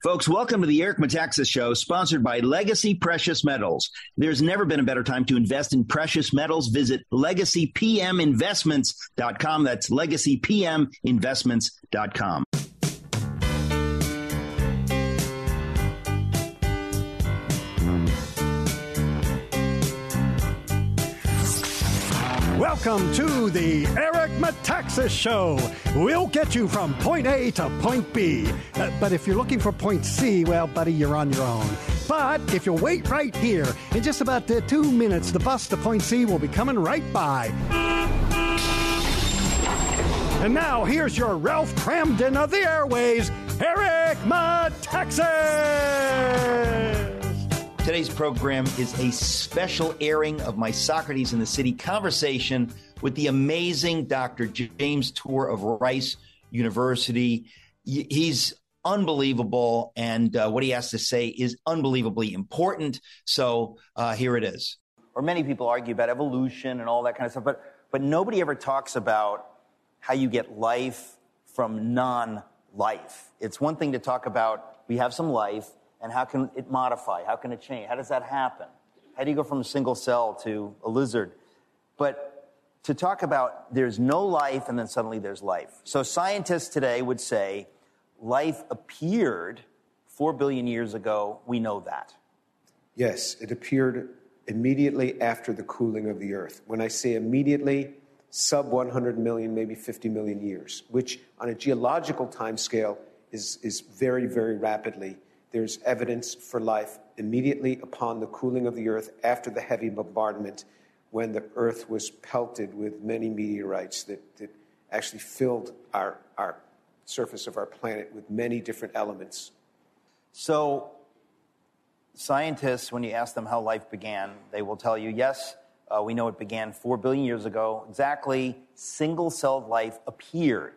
Folks, welcome to the Eric Metaxas Show, sponsored by Legacy Precious Metals. There's never been a better time to invest in precious metals. Visit LegacyPMInvestments.com. That's LegacyPMInvestments.com. Welcome to the Eric Metaxas Show. We'll get you from point A to point B. But if you're looking for point C, well, buddy, you're on your own. But if you'll wait right here, in just about 2 minutes, the bus to point C will be coming right by. And now, here's your Ralph Cramden of the airways, Eric Metaxas. Today's program is a special airing of my Socrates in the City conversation with the amazing Dr. James Tour of Rice University. He's unbelievable, and what he has to say is unbelievably important. So here it is. Or many people argue about evolution and all that kind of stuff, but nobody ever talks about how you get life from non-life. It's one thing to talk about we have some life, and how can it modify? How can it change? How does that happen? How do you go from a single cell to a lizard? But to talk about there's no life and then suddenly there's life. So scientists today would say life appeared 4 billion years ago. We know that. Yes, it appeared immediately after the cooling of the Earth. When I say immediately, sub 100 million, maybe 50 million years, which on a geological timescale is very, very rapidly. There's evidence for life immediately upon the cooling of the Earth after the heavy bombardment, when the Earth was pelted with many meteorites that actually filled our surface of our planet with many different elements. So scientists, when you ask them how life began, they will tell you, yes, we know it began 4 billion years ago. Exactly, single-celled life appeared.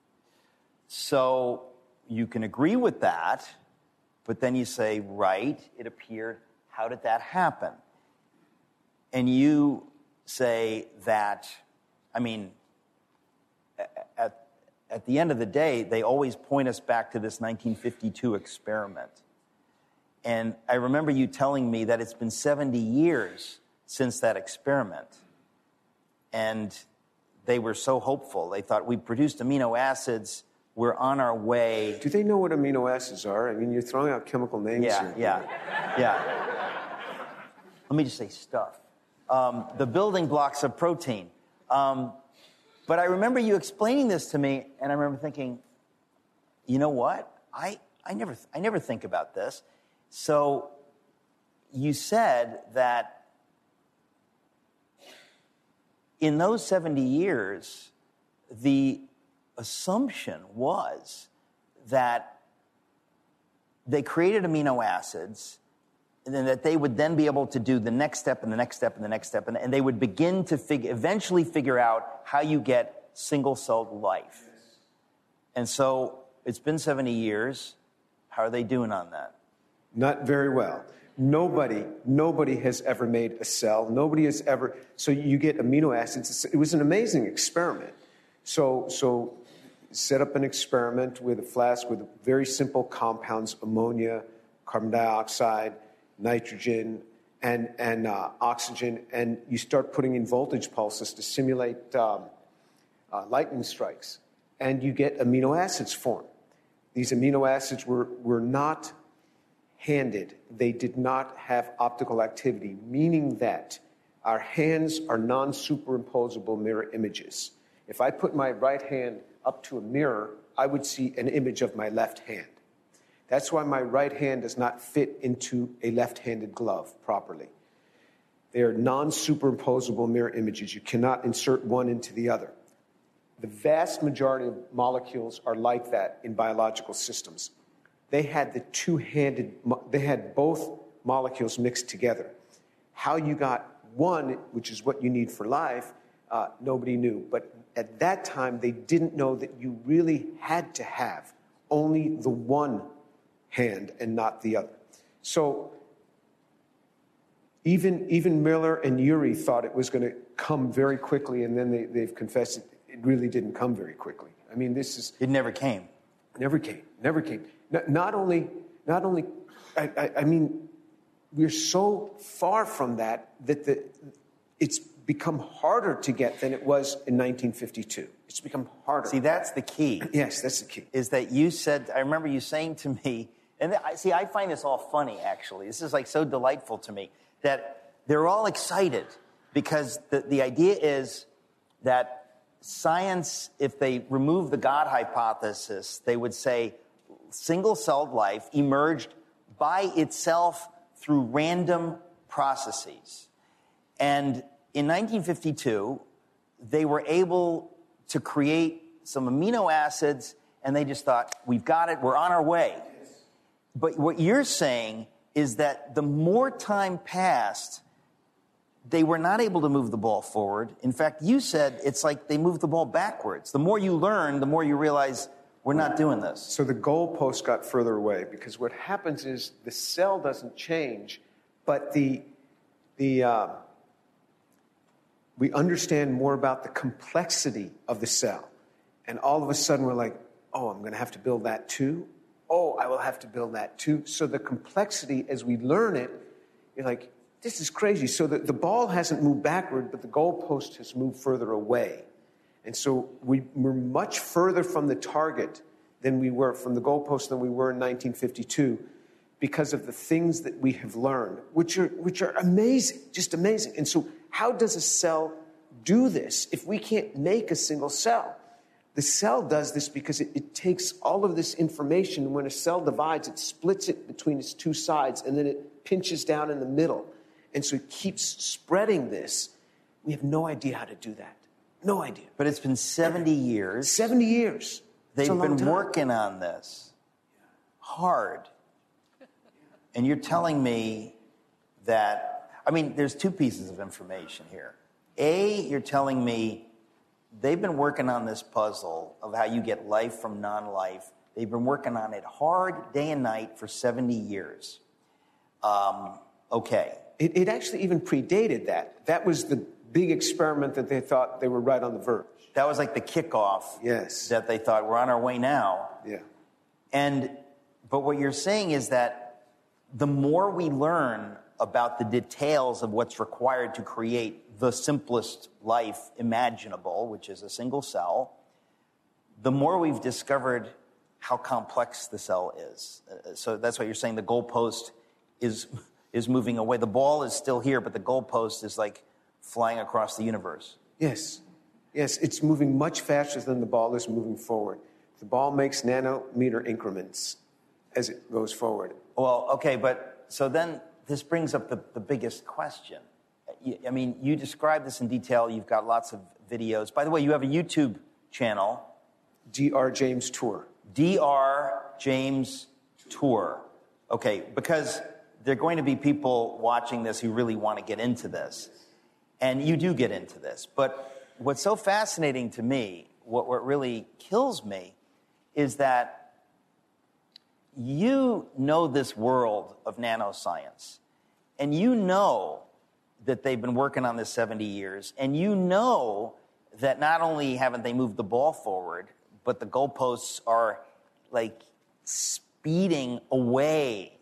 So you can agree with that. But then you say, right, it appeared. How did that happen? And you say that, I mean, at the end of the day, they always point us back to this 1952 experiment. And I remember you telling me that it's been 70 years since that experiment. And they were so hopeful. They thought we produced amino acids. We're on our way. Do they know what amino acids are? I mean, you're throwing out chemical names here. Yeah. Let me just say stuff. The building blocks of protein. But I remember you explaining this to me, and I remember thinking, you know what? I never think about this. So you said that in those 70 years, the assumption was that they created amino acids and then that they would then be able to do the next step and the next step and the next step, and they would begin to eventually figure out how you get single-celled life. And so it's been 70 years. How are they doing on that? Not very well. Nobody has ever made a cell. Nobody has ever. So you get amino acids. It was an amazing experiment. So set up an experiment with a flask with very simple compounds: ammonia, carbon dioxide, nitrogen, and oxygen, and you start putting in voltage pulses to simulate lightning strikes, and you get amino acids form. These amino acids were not handed. They did not have optical activity, meaning that our hands are non-superimposable mirror images. If I put my right hand up to a mirror, I would see an image of my left hand. That's why my right hand does not fit into a left-handed glove properly. They are non-superimposable mirror images. You cannot insert one into the other. The vast majority of molecules are like that in biological systems. They had they had both molecules mixed together. How you got one, which is what you need for life, nobody knew. But at that time, they didn't know that you really had to have only the one hand and not the other. So even Miller and Urey thought it was going to come very quickly, and then they've confessed it really didn't come very quickly. I mean, it never came. Never came. Not only not only, I mean, we're so far from that it's become harder to get than it was in 1952. It's become harder. See, that's the key. Yes, that's the key. Is that you said, I remember you saying to me, and I find this all funny, actually. This is like so delightful to me, that they're all excited because the idea is that science, if they remove the God hypothesis, they would say single-celled life emerged by itself through random processes. And in 1952, they were able to create some amino acids, and they just thought, we've got it, we're on our way. But what you're saying is that the more time passed, they were not able to move the ball forward. In fact, you said it's like they moved the ball backwards. The more you learn, the more you realize we're not doing this. So the goalpost got further away because what happens is the cell doesn't change, but we understand more about the complexity of the cell. And all of a sudden we're like, oh, I'm going to have to build that too? Oh, I will have to build that too. So the complexity, as we learn it, you're like, this is crazy. So the ball hasn't moved backward, but the goalpost has moved further away. And so we're much further from the target than we were, from the goalpost than we were in 1952 because of the things that we have learned, which are amazing, just amazing. And so how does a cell do this if we can't make a single cell? The cell does this because it takes all of this information, and when a cell divides, it splits it between its two sides, and then it pinches down in the middle. And so it keeps spreading this. We have no idea how to do that. No idea. But it's been 70 years. 70 years. They've been working on this hard. And you're telling me that, I mean, there's two pieces of information here. A, you're telling me they've been working on this puzzle of how you get life from non-life. They've been working on it hard, day and night, for 70 years. Okay. It actually even predated that. That was the big experiment that they thought they were right on the verge. That was like the kickoff. Yes. That they thought, we're on our way now. Yeah. But what you're saying is that the more we learn about the details of what's required to create the simplest life imaginable, which is a single cell, the more we've discovered how complex the cell is. So that's what you're saying. The goalpost is moving away. The ball is still here, but the goalpost is like flying across the universe. Yes. Yes, it's moving much faster than the ball is moving forward. The ball makes nanometer increments as it goes forward. Well, okay, but so then this brings up the biggest question. I mean, you describe this in detail. You've got lots of videos. By the way, you have a YouTube channel. Dr. James Tour. Dr. James Tour. Okay, because there are going to be people watching this who really want to get into this. And you do get into this. But what's so fascinating to me, what really kills me, is that you know this world of nanoscience. And you know that they've been working on this 70 years. And you know that not only haven't they moved the ball forward, but the goalposts are like speeding away.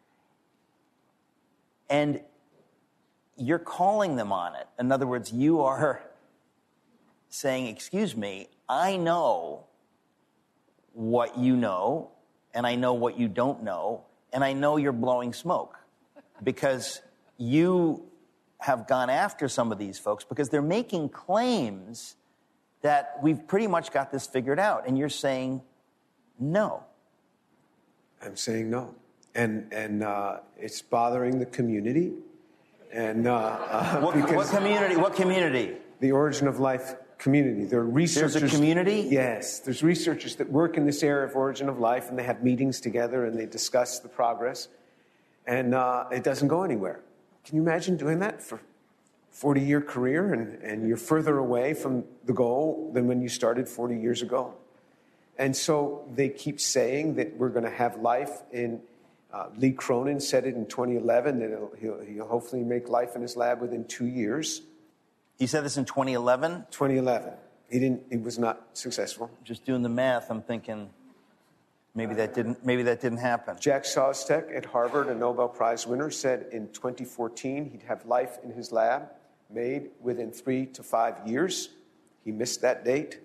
And you're calling them on it. In other words, you are saying, excuse me, I know what you know, and I know what you don't know, and I know you're blowing smoke because you have gone after some of these folks because they're making claims that we've pretty much got this figured out, and you're saying no. I'm saying no. And it's bothering the community. And what community? What community? The Origin of Life community. There are researchers. There's a community? Yes. There's researchers that work in this area of Origin of Life, and they have meetings together, and they discuss the progress. And it doesn't go anywhere. Can you imagine doing that for a 40-year career, and you're further away from the goal than when you started 40 years ago? And so they keep saying that we're going to have life in... Lee Cronin said it in 2011 that he'll hopefully make life in his lab within 2 years. He said this in 2011? 2011. He was not successful. Just doing the math, I'm thinking Maybe that didn't happen. Jack Szostak at Harvard, a Nobel Prize winner, said in 2014 he'd have life in his lab made within 3 to 5 years. He missed that date.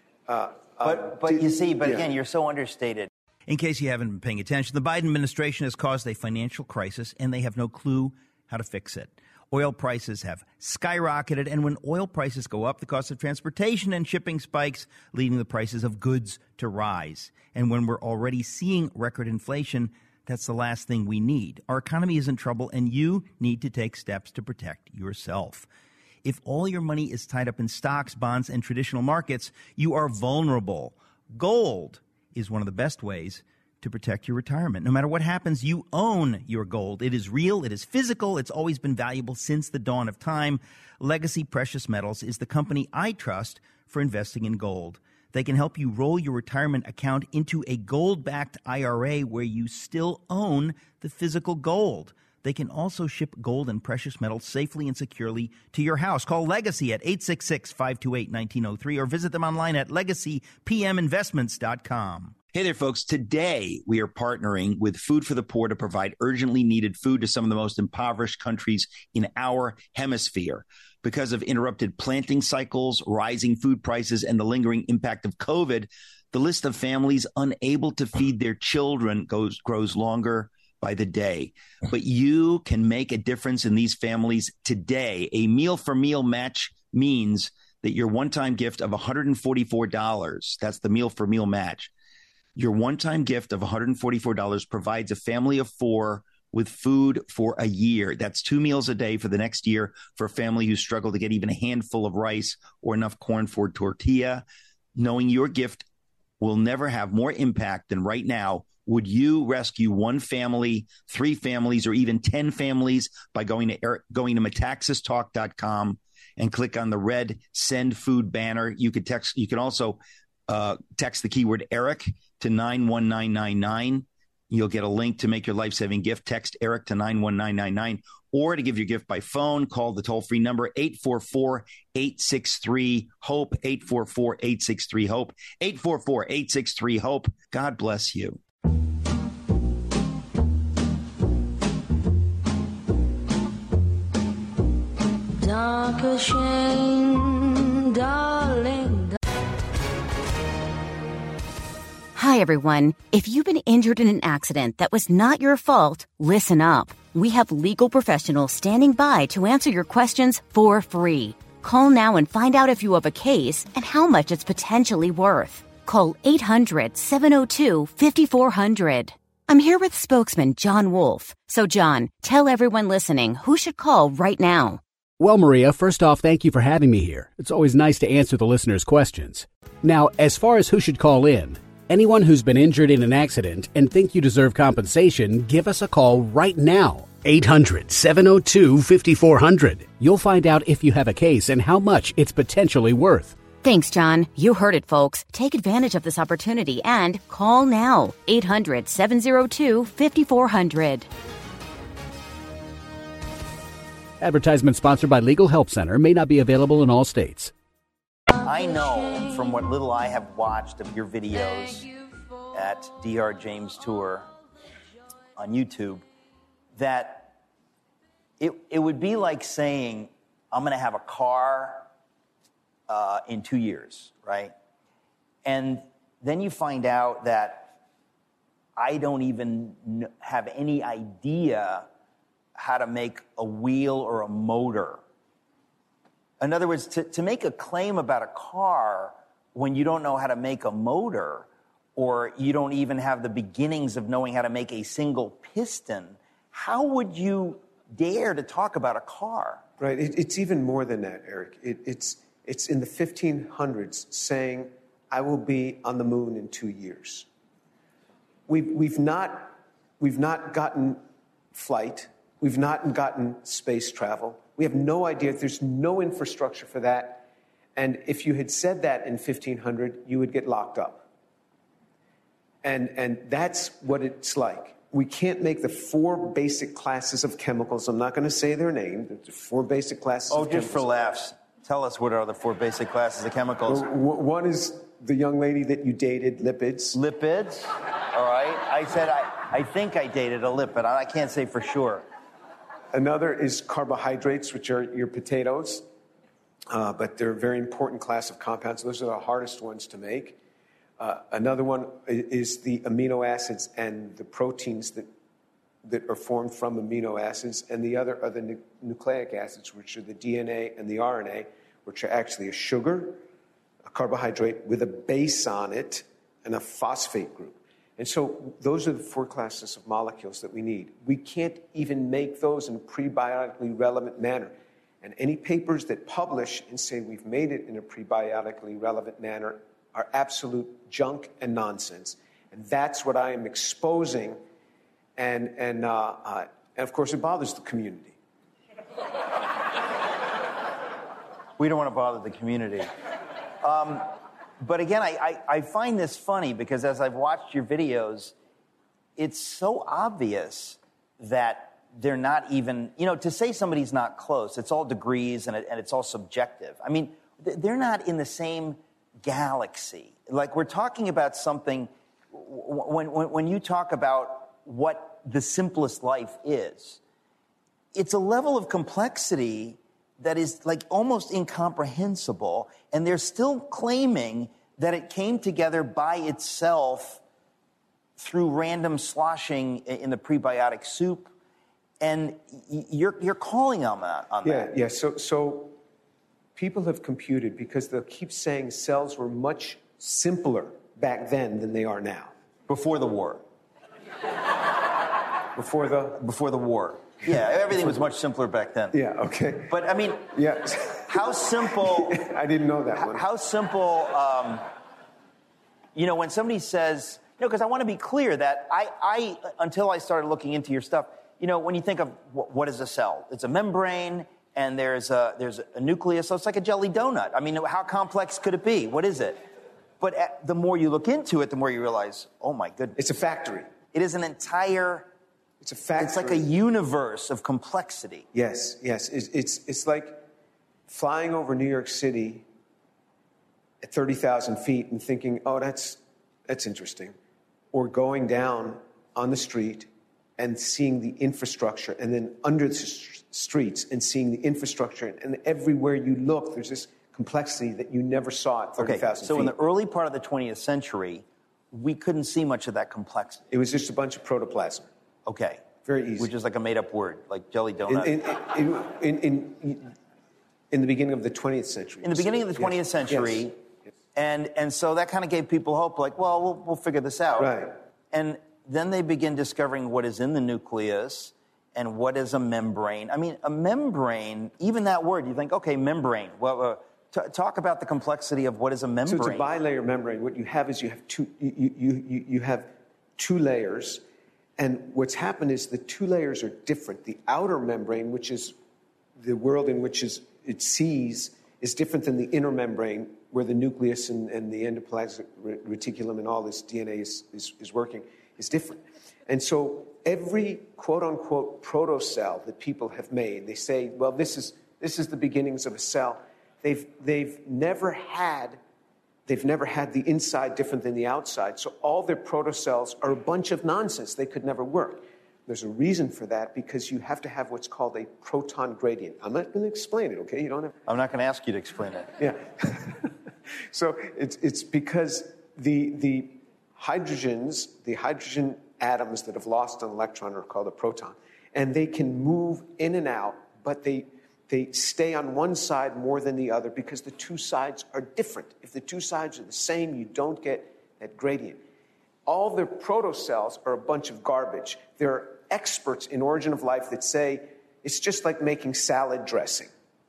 Again, you're so understated. In case you haven't been paying attention, the Biden administration has caused a financial crisis, and they have no clue how to fix it. Oil prices have skyrocketed, and when oil prices go up, the cost of transportation and shipping spikes, leading the prices of goods to rise. And when we're already seeing record inflation, that's the last thing we need. Our economy is in trouble, and you need to take steps to protect yourself. If all your money is tied up in stocks, bonds, and traditional markets, you are vulnerable. Gold is one of the best ways to protect your retirement. No matter what happens, you own your gold. It is real. It is physical. It's always been valuable since the dawn of time. Legacy Precious Metals is the company I trust for investing in gold. They can help you roll your retirement account into a gold-backed IRA where you still own the physical gold. They can also ship gold and precious metals safely and securely to your house. Call Legacy at 866-528-1903 or visit them online at legacypminvestments.com. Hey there, folks. Today, we are partnering with Food for the Poor to provide urgently needed food to some of the most impoverished countries in our hemisphere. Because of interrupted planting cycles, rising food prices, and the lingering impact of COVID, the list of families unable to feed their children grows longer by the day. But you can make a difference in these families today. A meal for meal match means that your one-time gift of $144, that's the meal for meal match, your one-time gift of $144 provides a family of 4 with food for a year. That's 2 meals a day for the next year for a family who struggle to get even a handful of rice or enough corn for a tortilla. Knowing your gift will never have more impact than right now, would you rescue 1 family, 3 families, or even 10 families by going to Metaxastalk.com and click on the red Send Food banner? You could also text the keyword Eric to 91999. You'll get a link to make your life-saving gift. Text Eric to 91999. Or to give your gift by phone, call the toll-free number 844-863-HOPE, 844-863-HOPE, 844-863-HOPE. God bless you. Dark shame, darling. Hi, everyone. If you've been injured in an accident that was not your fault, listen up. We have legal professionals standing by to answer your questions for free. Call now and find out if you have a case and how much it's potentially worth. Call 800-702-5400. I'm here with spokesman John Wolf. So, John, tell everyone listening who should call right now. Well, Maria, first off, thank you for having me here. It's always nice to answer the listeners' questions. Now, as far as who should call in, anyone who's been injured in an accident and think you deserve compensation, give us a call right now. 800-702-5400. You'll find out if you have a case and how much it's potentially worth. Thanks, John. You heard it, folks. Take advantage of this opportunity and call now. 800-702-5400. Advertisement sponsored by Legal Help Center. May not be available in all states. I know from what little I have watched of your videos at Dr. James Tour on YouTube that it would be like saying, I'm going to have a car in 2 years, right? And then you find out that I don't even have any idea how to make a wheel or a motor. In other words, to make a claim about a car when you don't know how to make a motor, or you don't even have the beginnings of knowing how to make a single piston, how would you dare to talk about a car? Right. It's even more than that, Eric. It's in the 1500s saying, I will be on the moon in 2 years. We've not gotten flight. We've not gotten space travel. We have no idea. There's no infrastructure for that. And if you had said that in 1500, you would get locked up. And that's what it's like. We can't make the 4 basic classes of chemicals. I'm not going to say their name. The 4 basic classes of chemicals. Oh, just for laughs. Tell us what are the 4 basic classes of chemicals. One is the young lady that you dated, lipids. Lipids. all right? I said, I think I dated a lip, but I can't say for sure. Another is carbohydrates, which are your potatoes, but they're a very important class of compounds. Those are the hardest ones to make. Another one is the amino acids and the proteins that are formed from amino acids, and the other are the nucleic acids, which are the DNA and the RNA, which are actually a sugar, a carbohydrate with a base on it, and a phosphate group. And so those are the 4 classes of molecules that we need. We can't even make those in a prebiotically relevant manner. And any papers that publish and say we've made it in a prebiotically relevant manner are absolute junk and nonsense. And that's what I am exposing. And of course, it bothers the community. We don't want to bother the community. But again, I find this funny because as I've watched your videos, it's so obvious that they're not even, to say somebody's not close, it's all degrees and it's all subjective. I mean, they're not in the same galaxy. Like we're talking about something, when you talk about what the simplest life is, it's a level of complexity that is like almost incomprehensible, and they're still claiming that it came together by itself through random sloshing in the prebiotic soup, and you're calling on that. Yeah. So people have computed, because they'll keep saying cells were much simpler back then than they are now. Before the war. Before the war. Yeah, everything was much simpler back then. Yeah, okay. But, I mean, yeah. How simple... I didn't know that one. How simple, when somebody says... because I want to be clear that I, until I started looking into your stuff, when you think of what is a cell, it's a membrane, and there's a nucleus, so it's like a jelly donut. I mean, how complex could it be? What is it? But the more you look into it, the more you realize, oh, my goodness. It's a factory. It is an entire... It's a factory. It's like a universe of complexity. Yes. It's like flying over New York City at 30,000 feet and thinking, oh, that's interesting. Or going down on the street and seeing the infrastructure, and then under the streets and seeing the infrastructure. And everywhere you look, there's this complexity that you never saw at 30,000 feet. So in the early part of the 20th century, we couldn't see much of that complexity. It was just a bunch of protoplasm. Okay. Very easy. Which is like a made-up word, like jelly donut. In the beginning of the 20th century. In the beginning of the 20th century. Yes. And so that kind of gave people hope, like, well, we'll figure this out. Right. And then they begin discovering what is in the nucleus and what is a membrane. I mean, a membrane, even that word, you think, okay, membrane. Well, talk about the complexity of what is a membrane. So it's a bilayer membrane. What you have is you have two layers. And what's happened is the 2 layers are different. The outer membrane, which is the world in which it sees, is different than the inner membrane, where the nucleus and the endoplasmic reticulum and all this DNA is working, is different. And so every quote-unquote protocell that people have made, they say, well, this is the beginnings of a cell. They've never had the inside different than the outside. So all their protocells are a bunch of nonsense. They could never work. There's a reason for that, because you have to have what's called a proton gradient. I'm not going to explain it, okay? I'm not going to ask you to explain it. Yeah. So it's because the hydrogen atoms that have lost an electron are called a proton. And they can move in and out, but they stay on one side more than the other because the 2 sides are different. If the 2 sides are the same, you don't get that gradient. All their protocells are a bunch of garbage. There are experts in Origin of Life that say it's just like making salad dressing,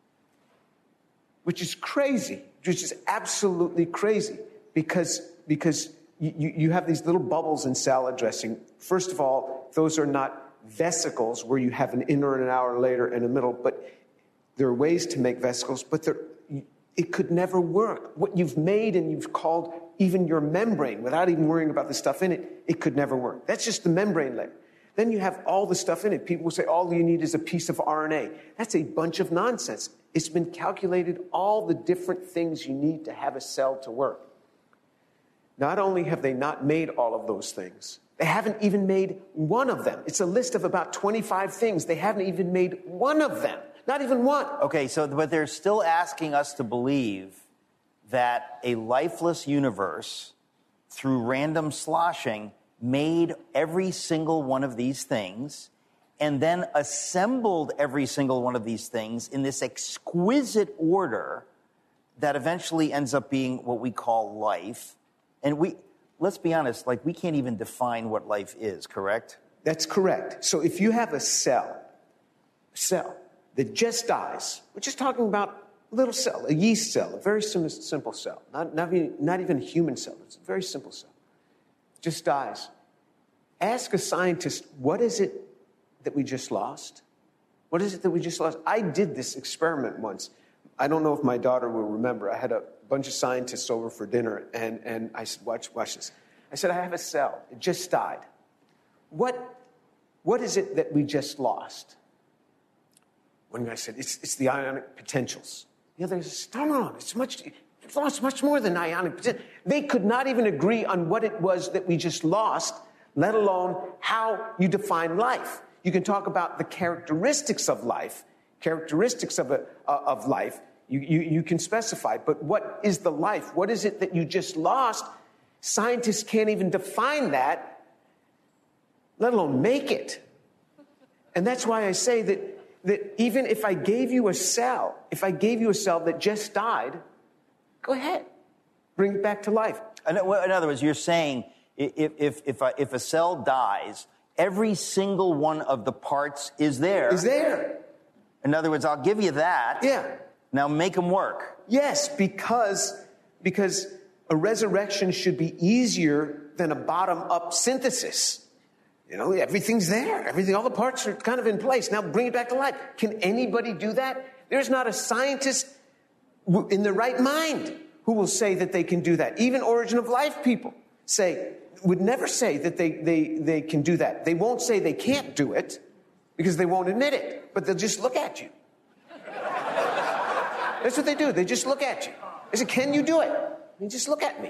which is crazy, which is absolutely crazy, because you have these little bubbles in salad dressing. First of all, those are not vesicles where you have an inner and an outer layer in the middle, but there are ways to make vesicles, but it could never work. What you've made and you've called even your membrane, without even worrying about the stuff in it, it could never work. That's just the membrane layer. Then you have all the stuff in it. People will say, all you need is a piece of RNA. That's a bunch of nonsense. It's been calculated, all the different things you need to have a cell to work. Not only have they not made all of those things, They haven't even made one of them. It's a list of about 25 things. They haven't even made one of them. Not even one. Okay, but they're still asking us to believe that a lifeless universe, through random sloshing, made every single one of these things and then assembled every single one of these things in this exquisite order that eventually ends up being what we call life. And let's be honest, we can't even define what life is, correct? That's correct. So if you have a cell that just dies, we're just talking about a little cell, a yeast cell, a very simple cell, not even a human cell, it's a very simple cell, just dies. Ask a scientist, what is it that we just lost? What is it that we just lost? I did this experiment once. I don't know if my daughter will remember. I had a bunch of scientists over for dinner, and I said, watch this. I said, I have a cell. It just died. What is it that we just lost? One guy said, it's the ionic potentials. The other said, no, it's lost much more than ionic potential. They could not even agree on what it was that we just lost, let alone how you define life. You can talk about the characteristics of life, you can specify, but what is the life? What is it that you just lost? Scientists can't even define that, let alone make it. And that's why I say that even if I gave you a cell, that just died, go ahead, bring it back to life. In other words, you're saying if a cell dies, every single one of the parts is there. In other words, I'll give you that. Yeah. Now make them work. Yes, because a resurrection should be easier than a bottom-up synthesis. Everything's there. All the parts are kind of in place. Now bring it back to life. Can anybody do that? There's not a scientist in their right mind who will say that they can do that. Even Origin of Life people would never say that they can do that. They won't say they can't do it because they won't admit it, but they'll just look at you. That's what they do. They just look at you. They say, can you do it? You just look at me.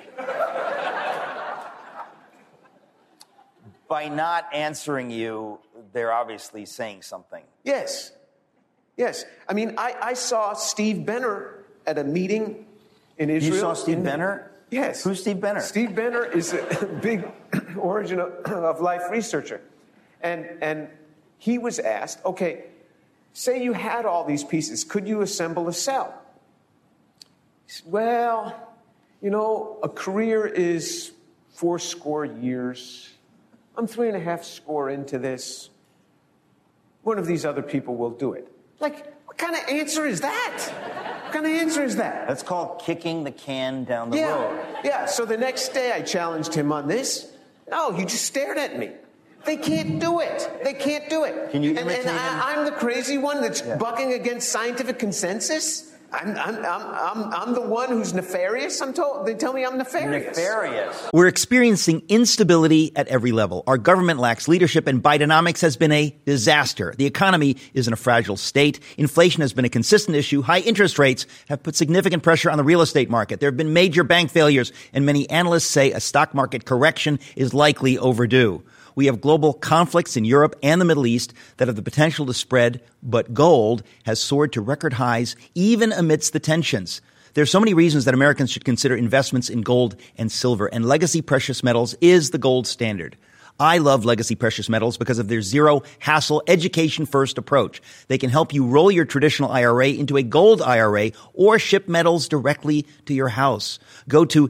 By not answering you, they're obviously saying something. Yes. I mean, I saw Steve Benner at a meeting in Israel. You saw Steve Benner? Yes. Who's Steve Benner? Steve Benner is a big Origin of Life researcher. And he was asked, okay, say you had all these pieces. Could you assemble a cell? He said, well, a career is 80 years. I'm 3.5 into this. One of these other people will do it. What kind of answer is that? That's called kicking the can down the road. Yeah, so the next day I challenged him on this. No, he just stared at me. They can't do it. Can you imitate him? I'm the crazy one that's bucking against scientific consensus. I'm the one who's nefarious. They tell me I'm nefarious. We're experiencing instability at every level. Our government lacks leadership, and Bidenomics has been a disaster. The economy is in a fragile state. Inflation has been a consistent issue. High interest rates have put significant pressure on the real estate market. There have been major bank failures, and many analysts say a stock market correction is likely overdue. We have global conflicts in Europe and the Middle East that have the potential to spread, but gold has soared to record highs even amidst the tensions. There are so many reasons that Americans should consider investments in gold and silver, and Legacy Precious Metals is the gold standard. I love Legacy Precious Metals because of their zero-hassle, education-first approach. They can help you roll your traditional IRA into a gold IRA or ship metals directly to your house. Go to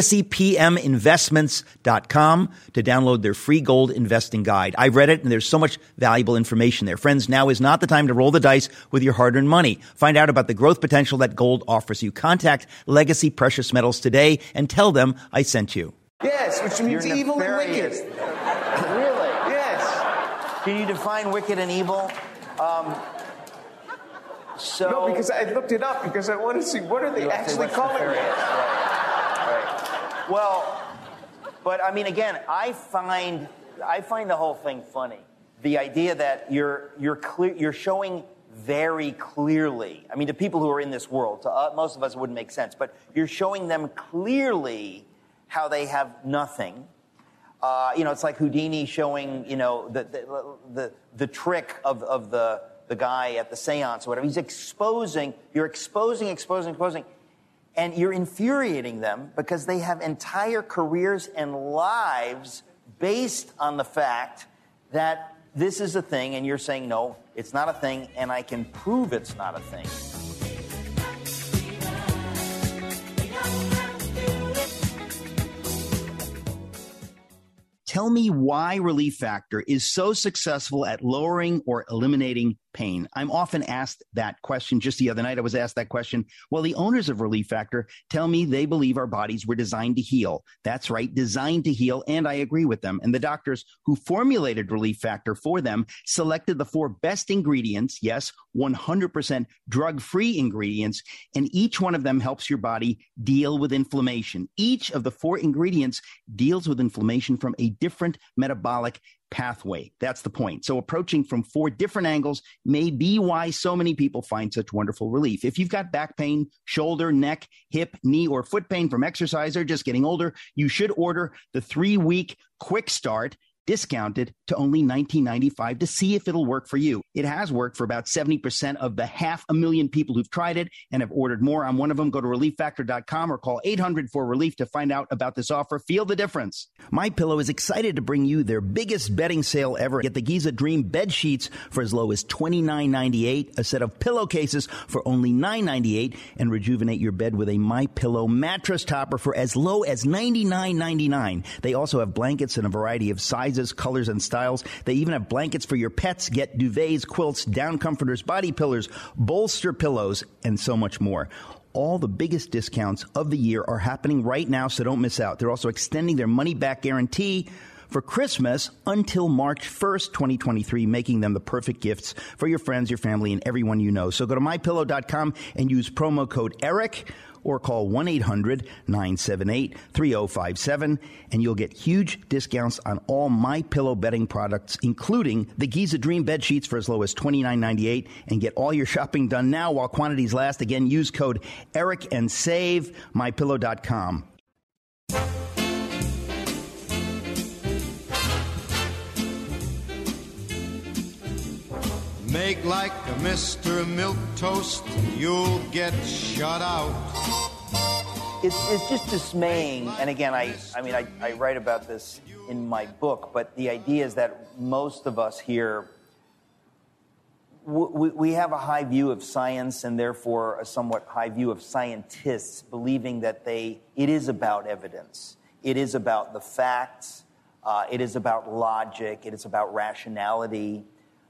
LegacyPMInvestments.com to download their free gold investing guide. I've read it, and there's so much valuable information there. Friends, now is not the time to roll the dice with your hard-earned money. Find out about the growth potential that gold offers you. Contact Legacy Precious Metals today and tell them I sent you. Yes, which means evil and wicked. Really? Yes. Can you define wicked and evil? No, because I looked it up because I want to see what are they actually calling it. Right. Well, but I mean, again, I find the whole thing funny. The idea that you're showing very clearly. I mean, to people who are in this world, to most of us it wouldn't make sense, but you're showing them clearly how they have nothing. It's like Houdini showing, the trick of the guy at the seance or whatever. He's exposing, and you're infuriating them because they have entire careers and lives based on the fact that this is a thing, and you're saying, no, it's not a thing, and I can prove it's not a thing. Tell me why Relief Factor is so successful at lowering or eliminating pain. I'm often asked that question. Just the other night, I was asked that question. Well, the owners of Relief Factor tell me they believe our bodies were designed to heal. That's right, designed to heal, and I agree with them. And the doctors who formulated Relief Factor for them selected the 4 best ingredients, yes, 100% drug-free ingredients, and each one of them helps your body deal with inflammation. Each of the 4 ingredients deals with inflammation from a different metabolic pathway. That's the point. So approaching from 4 different angles may be why so many people find such wonderful relief. If you've got back pain, shoulder, neck, hip, knee, or foot pain from exercise or just getting older, you should order the 3-week quick start, discounted to only $19.95 to see if it'll work for you. It has worked for about 70% of the 500,000 people who've tried it and have ordered more. I'm one of them. Go to ReliefFactor.com or call 800-4RELIEF to find out about this offer. Feel the difference. MyPillow is excited to bring you their biggest bedding sale ever. Get the Giza Dream bed sheets for as low as $29.98, a set of pillowcases for only $9.98, and rejuvenate your bed with a MyPillow mattress topper for as low as $99.99. They also have blankets in a variety of sizes, colors, and styles. They even have blankets for your pets. Get duvets, quilts, down comforters, body pillars, bolster pillows, and so much more. All the biggest discounts of the year are happening right now, so don't miss out. They're also extending their money-back guarantee for Christmas until March 1st, 2023, making them the perfect gifts for your friends, your family, and everyone you know. So go to MyPillow.com and use promo code ERIC, or call 1-800-978-3057, and you'll get huge discounts on all MyPillow bedding products, including the Giza Dream bed sheets for as low as $29.98, and get all your shopping done now while quantities last. Again, use code ERIC and save. MyPillow.com. Make like a Mr. Milquetoast, you'll get shut out. It's just dismaying, and again, I write about this in my book, but the idea is that most of us here, we have a high view of science and therefore a somewhat high view of scientists, believing that it is about evidence. It is about the facts. It is about logic. It is about rationality.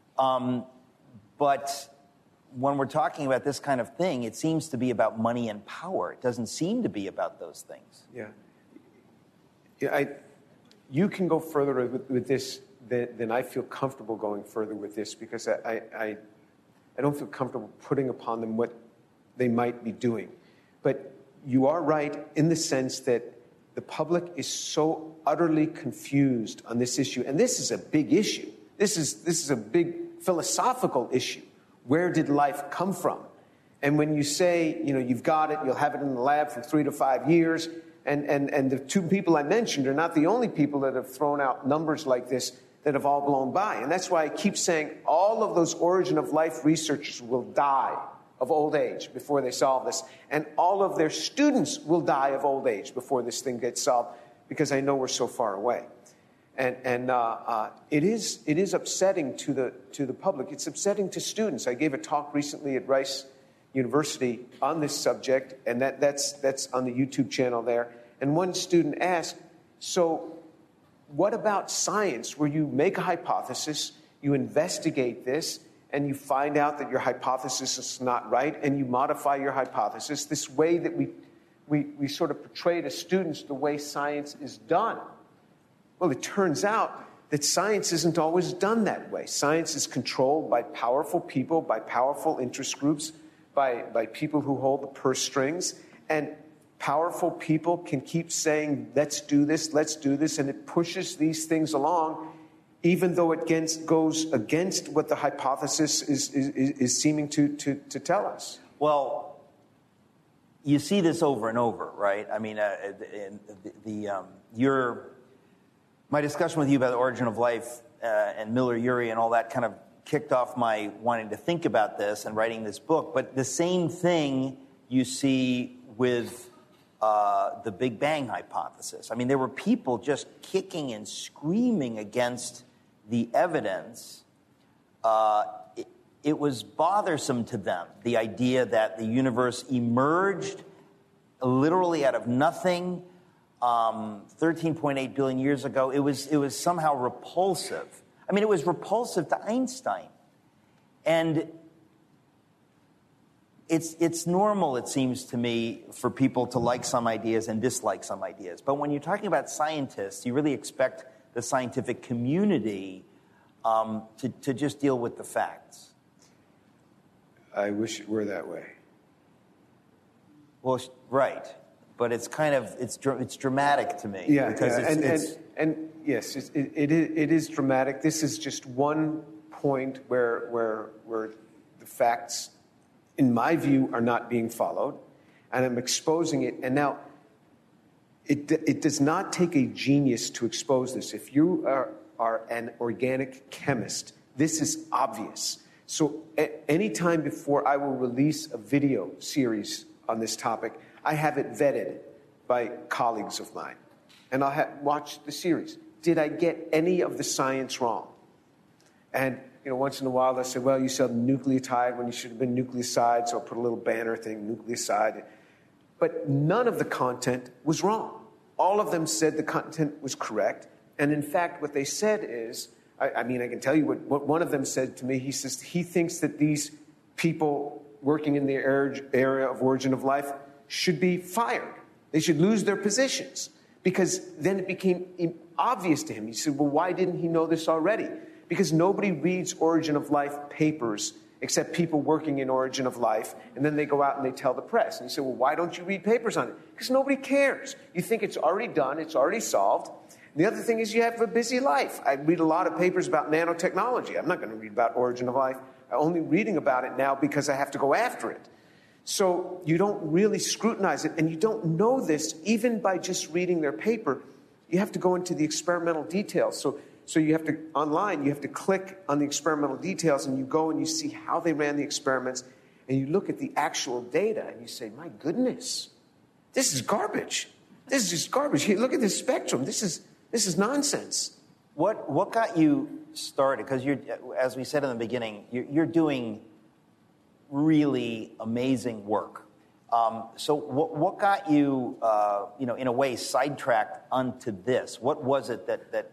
But when we're talking about this kind of thing, it seems to be about money and power. It doesn't seem to be about those things. Yeah. You can go further with this than I feel comfortable going further with this, because I don't feel comfortable putting upon them what they might be doing. But you are right in the sense that the public is so utterly confused on this issue. And this is a big issue. This is a big philosophical issue. Where did life come from? And when you say, you've got it, you'll have it in the lab for 3 to 5 years, and the 2 people I mentioned are not the only people that have thrown out numbers like this that have all blown by. And that's why I keep saying all of those origin of life researchers will die of old age before they solve this. And all of their students will die of old age before this thing gets solved, because I know we're so far away. And it is upsetting to the public. It's upsetting to students. I gave a talk recently at Rice University on this subject, and that's on the YouTube channel there. And one student asked, so what about science, where you make a hypothesis, you investigate this, and you find out that your hypothesis is not right, and you modify your hypothesis, this way that we sort of portray to students the way science is done. Well, it turns out that science isn't always done that way. Science is controlled by powerful people, by powerful interest groups, by people who hold the purse strings. And powerful people can keep saying, let's do this, and it pushes these things along, even though it goes against what the hypothesis is seeming to tell us. Well, you see this over and over, right? I mean, My discussion with you about the origin of life and Miller-Urey and all that kind of kicked off my wanting to think about this and writing this book. But the same thing you see with the Big Bang hypothesis. I mean, there were people just kicking and screaming against the evidence. It was bothersome to them, the idea that the universe emerged literally out of nothing 13.8 billion years ago. It was somehow repulsive. I mean, it was repulsive to Einstein. And it's normal, it seems to me, for people to like some ideas and dislike some ideas. But when you're talking about scientists, you really expect the scientific community to just deal with the facts. I wish it were that way. Well, right. But it's kind of, it's dramatic to me. Yeah, because and yes, it is dramatic. This is just one point where the facts, in my view, are not being followed, and I'm exposing it. And now, it does not take a genius to expose this. If you are an organic chemist, this is obvious. So any time before I will release a video series on this topic, I have it vetted by colleagues of mine, and I'll watch the series. Did I get any of the science wrong? And once in a while, they'll say, well, you said nucleotide when you should have been nucleoside, so I'll put a little banner thing, nucleoside. But none of the content was wrong. All of them said the content was correct. And in fact, what they said is, I can tell you what one of them said to me. He says he thinks that these people working in the area of origin of life should be fired. They should lose their positions. Because then it became obvious to him. He said, well, why didn't he know this already? Because nobody reads origin of life papers except people working in origin of life, and then they go out and they tell the press. And you say, well, why don't you read papers on it? Because nobody cares. You think it's already done, it's already solved. And the other thing is you have a busy life. I read a lot of papers about nanotechnology. I'm not going to read about origin of life. I'm only reading about it now because I have to go after it. So you don't really scrutinize it, and you don't know this even by just reading their paper. You have to go into the experimental details. So you have to, online, you have to click on the experimental details, and you go and you see how they ran the experiments, and you look at the actual data, and you say, my goodness, this is garbage. This is just garbage. Here, look at this spectrum. This is nonsense. What got you started? Because you're, as we said in the beginning, you're doing really amazing work. So what got you, in a way, sidetracked onto this? What was it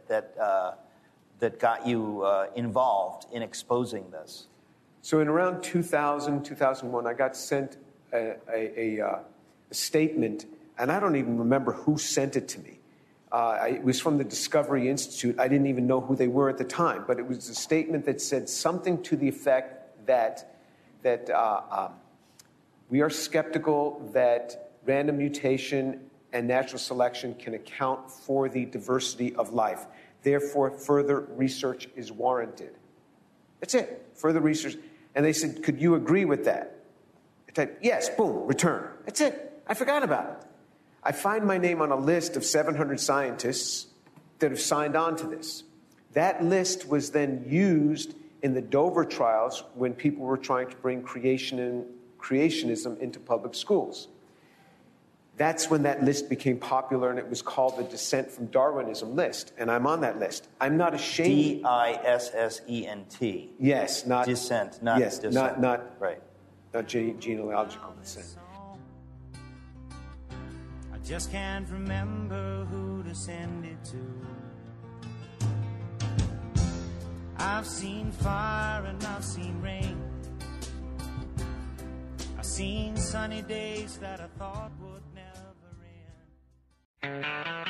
that got you involved in exposing this? So in around 2000, 2001, I got sent a statement, and I don't even remember who sent it to me. It was from the Discovery Institute. I didn't even know who they were at the time, but it was a statement that said something to the effect that we are skeptical that random mutation and natural selection can account for the diversity of life. Therefore, further research is warranted. That's it, further research. And they said, could you agree with that? I typed, yes, boom, return. That's it. I forgot about it. I find my name on a list of 700 scientists that have signed on to this. That list was then used in the Dover trials when people were trying to bring creationism into public schools. That's when that list became popular, and it was called the Dissent from Darwinism list, and I'm on that list. I'm not ashamed. D-I-S-S-E-N-T. Yes, not dissent, not yes, dissent. not right. Not genealogical descent. I just can't remember who to send it to. I've seen fire and I've seen rain. I've seen sunny days that I thought would never end.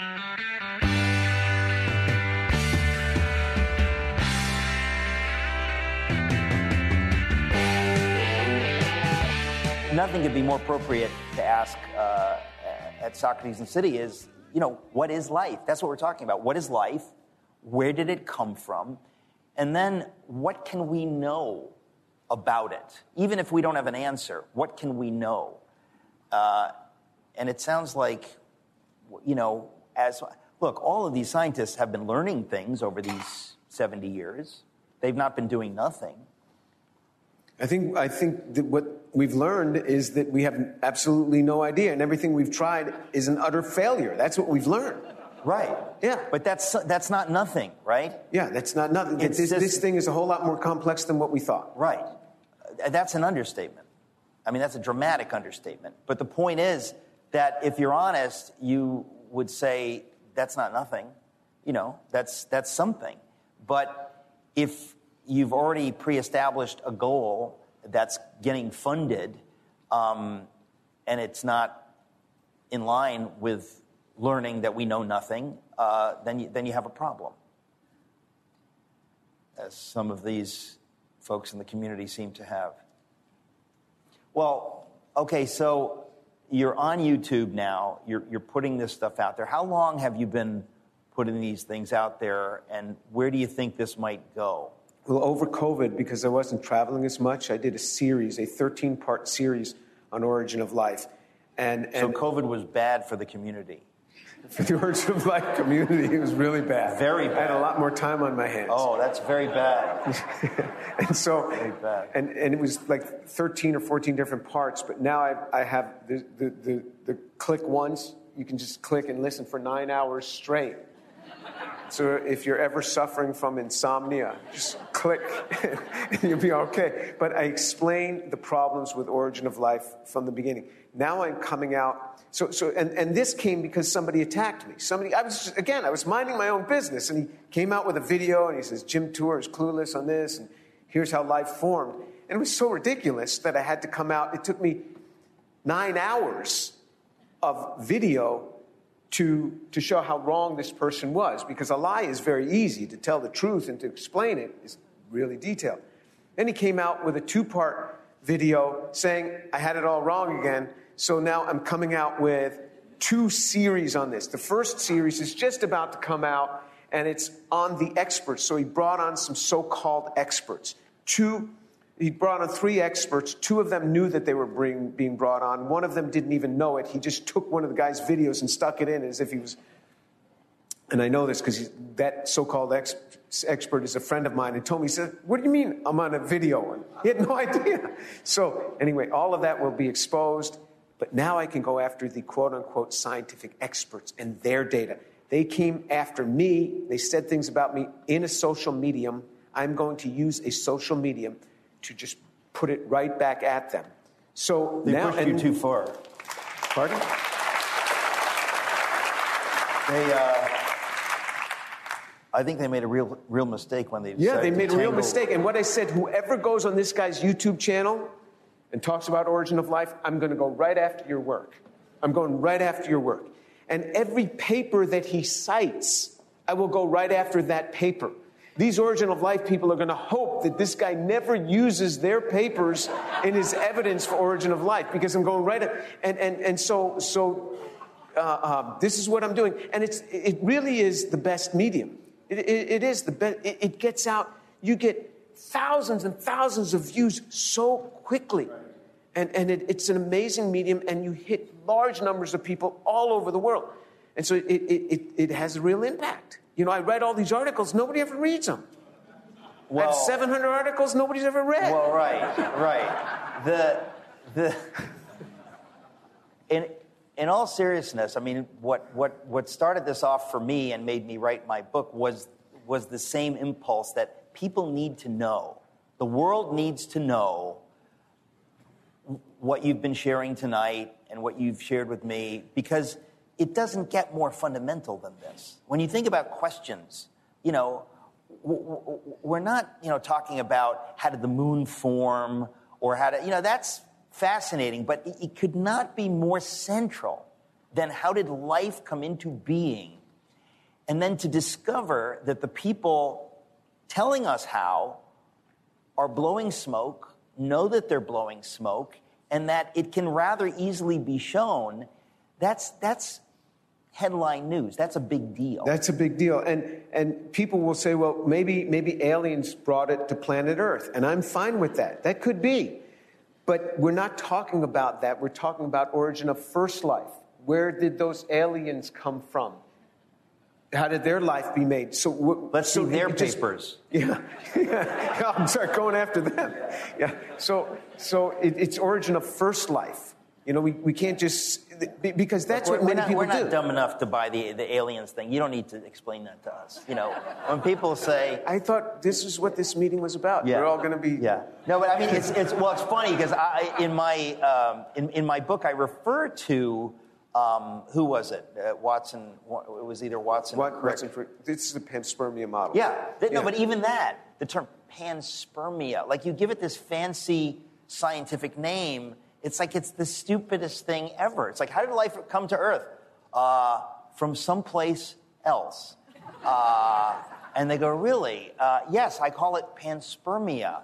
Nothing could be more appropriate to ask at Socrates and City is, what is life? That's what we're talking about. What is life? Where did it come from? And then what can we know about it? Even if we don't have an answer, what can we know? And it sounds like, look, look, all of these scientists have been learning things over these 70 years. They've not been doing nothing. I think that what we've learned is that we have absolutely no idea, and everything we've tried is an utter failure. That's what we've learned. Right. Yeah. But that's not nothing, right? Yeah, that's not nothing. This thing is a whole lot more complex than what we thought. Right. That's an understatement. I mean, that's a dramatic understatement. But the point is that if you're honest, you would say that's not nothing. You know, that's something. But if you've already pre-established a goal that's getting funded, and it's not in line with learning that we know nothing, then you have a problem. As some of these folks in the community seem to have. Well, okay, so you're on YouTube now. You're putting this stuff out there. How long have you been putting these things out there, and where do you think this might go? Well, over COVID, because I wasn't traveling as much, I did a 13-part series on Origin of Life. And so COVID was bad for the community. For the Origin of Life community, it was really bad. Very bad. I had a lot more time on my hands. Oh, that's very bad. And so, very bad. And it was like 13 or 14 different parts, but now I have the click once. You can just click and listen for 9 hours straight. So if you're ever suffering from insomnia, just click and you'll be okay. But I explained the problems with Origin of Life from the beginning. Now I'm coming out. And this came because somebody attacked me. I was minding my own business, and he came out with a video, and he says, Jim Tour is clueless on this, and here's how life formed. And it was so ridiculous that I had to come out. It took me 9 hours of video to show how wrong this person was, because a lie is very easy. To tell the truth and to explain it is really detailed. Then he came out with a 2-part video saying I had it all wrong again. So now I'm coming out with 2 series on this. The first series is just about to come out, and it's on the experts. So he brought on some so-called experts. He brought on 3 experts. 2 of them knew that they were being brought on. One of them didn't even know it. He just took one of the guy's videos and stuck it in as if he was... And I know this because that so-called expert is a friend of mine, and told me, he said, what do you mean I'm on a video? And he had no idea. So anyway, all of that will be exposed. But now I can go after the quote-unquote scientific experts and their data. They came after me. They said things about me in a social medium. I'm going to use a social medium to just put it right back at them. So they now pushed you too far. Pardon? I think they made a real mistake when they decided they made a real mistake. And what I said, whoever goes on this guy's YouTube channel and talks about Origin of Life, I'm going to go right after your work. I'm going right after your work. And every paper that he cites, I will go right after that paper. These Origin of Life people are going to hope that this guy never uses their papers in his evidence for Origin of Life, because I'm going right at, so this is what I'm doing. And it really is the best medium. It is the best. It gets out. You get thousands and thousands of views so quickly. And it's an amazing medium, and you hit large numbers of people all over the world. And so it has a real impact. You know, I write all these articles, nobody ever reads them. Well, I have 700 articles nobody's ever read. Well, right. In all seriousness, I mean, what started this off for me and made me write my book was the same impulse that people need to know. The world needs to know what you've been sharing tonight and what you've shared with me, because it doesn't get more fundamental than this. When you think about questions, you know, we're not, talking about how did the moon form or how to, that's fascinating, but it could not be more central than how did life come into being. And then to discover that the people telling us how are blowing smoke, know that they're blowing smoke, and that it can rather easily be shown, that's headline news. That's a big deal. That's a big deal. And people will say, well, maybe aliens brought it to planet Earth. And I'm fine with that. That could be. But we're not talking about that. We're talking about origin of first life. Where did those aliens come from? How did their life be made? So let's see their papers. Yeah. I'm sorry, going after them. Yeah. So it's origin of first life. You know, we can't just, because that's what many people do. We're not dumb enough to buy the aliens thing. You don't need to explain that to us. You know, when people say, I thought this is what this meeting was about. Yeah. We're all going to be. Yeah. No, but I mean, it's funny because in my book I refer to who was it? Watson. It was either Watson. Watson. This is the panspermia model. Yeah. No, but even that, the term panspermia, like you give it this fancy scientific name. It's like it's the stupidest thing ever. It's like, how did life come to Earth? From someplace else. And they go, really? Yes, I call it panspermia.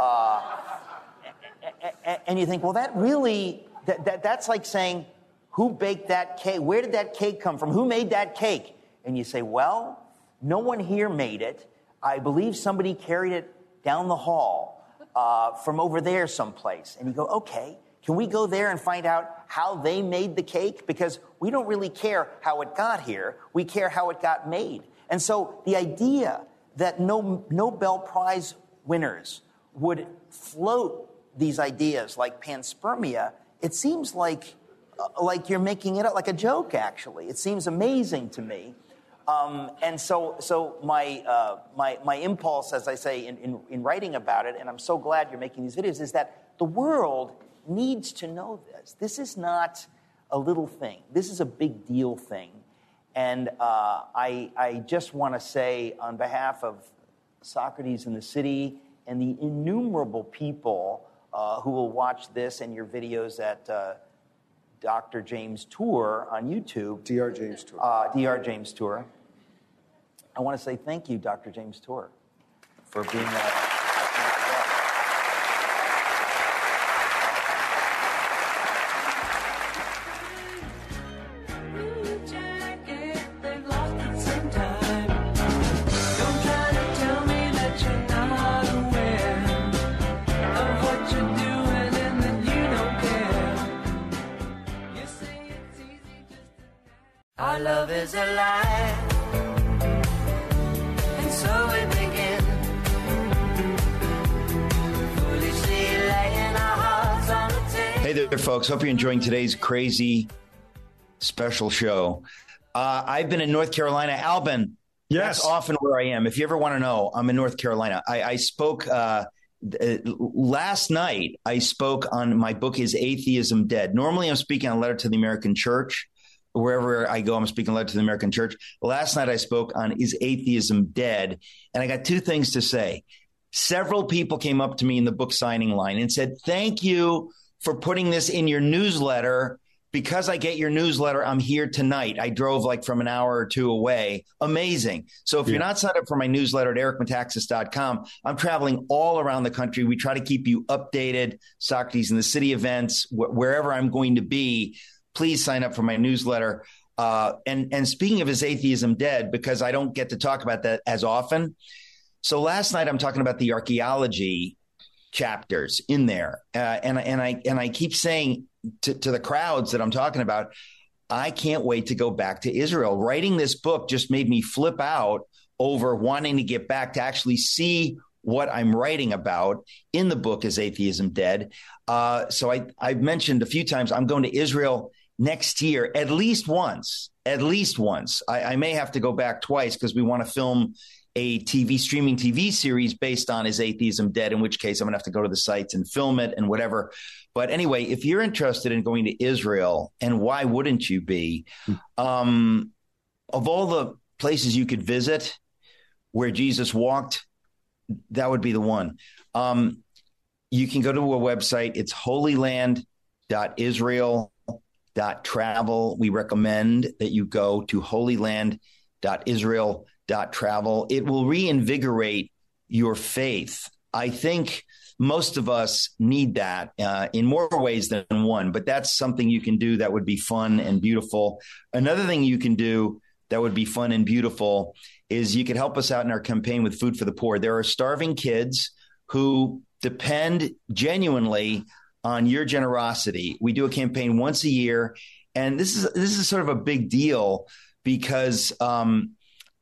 And you think, well, that really, that's like saying, who baked that cake? Where did that cake come from? Who made that cake? And you say, well, no one here made it. I believe somebody carried it down the hall from over there someplace. And you go, okay. Can we go there and find out how they made the cake? Because we don't really care how it got here. We care how it got made. And so the idea that Nobel Prize winners would float these ideas like panspermia, it seems like you're making it up, like a joke, actually. It seems amazing to me. And so my impulse, as I say, in writing about it, and I'm so glad you're making these videos, is that the world needs to know this. This is not a little thing. This is a big deal thing. And I just want to say on behalf of Socrates in the City and the innumerable people who will watch this and your videos at Dr. James Tour on YouTube. Dr. James Tour. Dr. James Tour. I want to say thank you, Dr. James Tour, for being Our love is a lie, and so we begin. Foolishly laying our hearts on the table. Hey there, folks. Hope you're enjoying today's crazy special show. I've been in North Carolina. Albin, yes, that's often where I am. If you ever want to know, I'm in North Carolina. I spoke last night. I spoke on my book, Is Atheism Dead? Normally, I'm speaking on Letter to the American Church. Wherever I go, I'm speaking Letter to the American Church. Last night I spoke on Is Atheism Dead? And I got two things to say. Several people came up to me in the book signing line and said, thank you for putting this in your newsletter. Because I get your newsletter, I'm here tonight. I drove like from an hour or two away. Amazing. So if you're not signed up for my newsletter at ericmetaxas.com, I'm traveling all around the country. We try to keep you updated, Socrates in the City events, wherever I'm going to be. Please sign up for my newsletter. And speaking of Is Atheism Dead, because I don't get to talk about that as often. So last night I'm talking about the archaeology chapters in there. And I keep saying to the crowds that I'm talking about, I can't wait to go back to Israel. Writing this book just made me flip out over wanting to get back to actually see what I'm writing about in the book, Is Atheism Dead? So I've mentioned a few times I'm going to Israel next year, at least once. I may have to go back twice because we want to film a streaming TV series based on Is Atheism Dead, in which case I'm going to have to go to the sites and film it and whatever. But anyway, if you're interested in going to Israel, and why wouldn't you be, of all the places you could visit where Jesus walked, that would be the one. You can go to a website. It's holyland.israel.travel. We recommend that you go to holyland.israel.travel. It will reinvigorate your faith. I think most of us need that in more ways than one, but that's something you can do that would be fun and beautiful. Another thing you can do that would be fun and beautiful is you could help us out in our campaign with Food for the Poor. There are starving kids who depend genuinely on your generosity. We do a campaign once a year, and this is sort of a big deal because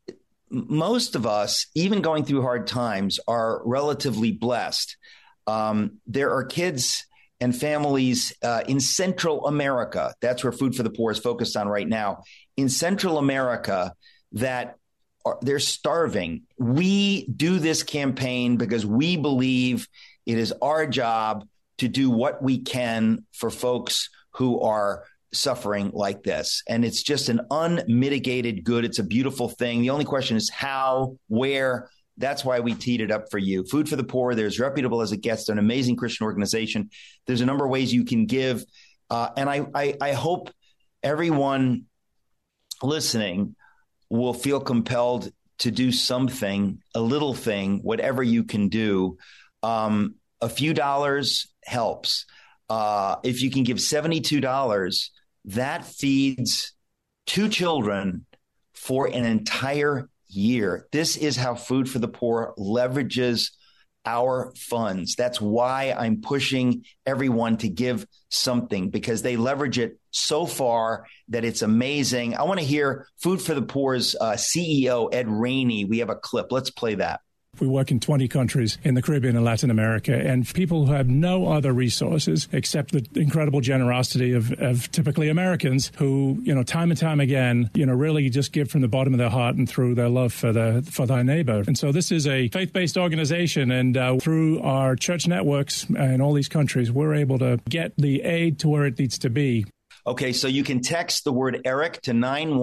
most of us, even going through hard times, are relatively blessed. There are kids and families in Central America. That's where Food for the Poor is focused on right now. In Central America, they're starving. We do this campaign because we believe it is our job to do what we can for folks who are suffering like this. And it's just an unmitigated good. It's a beautiful thing. The only question is how, where. That's why we teed it up for you. Food for the Poor, there's Reputable as it gets, an amazing Christian organization. There's a number of ways you can give. And I hope everyone listening will feel compelled to do something, a little thing, whatever you can do. A few dollars helps. If you can give $72, that feeds 2 children for an entire year. This is how Food for the Poor leverages our funds. That's why I'm pushing everyone to give something, because they leverage it so far that it's amazing. I want to hear Food for the Poor's CEO, Ed Rainey. We have a clip. Let's play that. We work in 20 countries in the Caribbean and Latin America, and people who have no other resources except the incredible generosity of typically Americans who, time and time again, really just give from the bottom of their heart and through their love for their neighbor. And so this is a faith-based organization, and through our church networks in all these countries, we're able to get the aid to where it needs to be. Okay, so you can text the word Eric to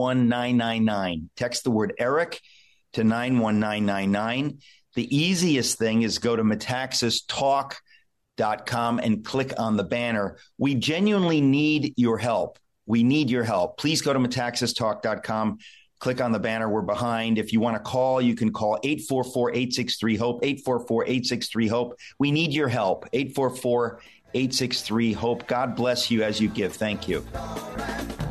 91999. Text the word Eric to 91999. The easiest thing is go to metaxastalk.com and click on the banner. We genuinely need your help. We need your help. Please go to metaxastalk.com, click on the banner. We're behind. If you want to call, you can call 844-863-HOPE, 844-863-HOPE. We need your help, 844-863-HOPE. God bless you as you give. Thank you.